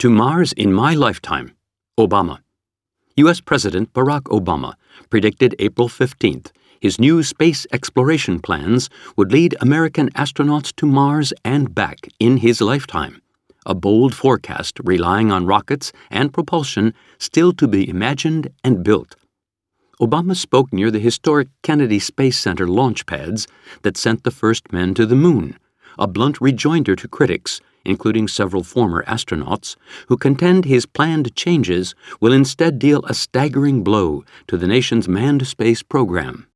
To Mars in my lifetime. Obama. U.S. President Barack Obama predicted April 15th his new space exploration plans would lead American astronauts to Mars and back in his lifetime, a bold forecast relying on rockets and propulsion still to be imagined and built. Obama spoke near the historic Kennedy Space Center launch pads that sent the first men to the moon, a blunt rejoinder to critics, including several former astronauts, who contend his planned changes will instead deal a staggering blow to the nation's manned space program.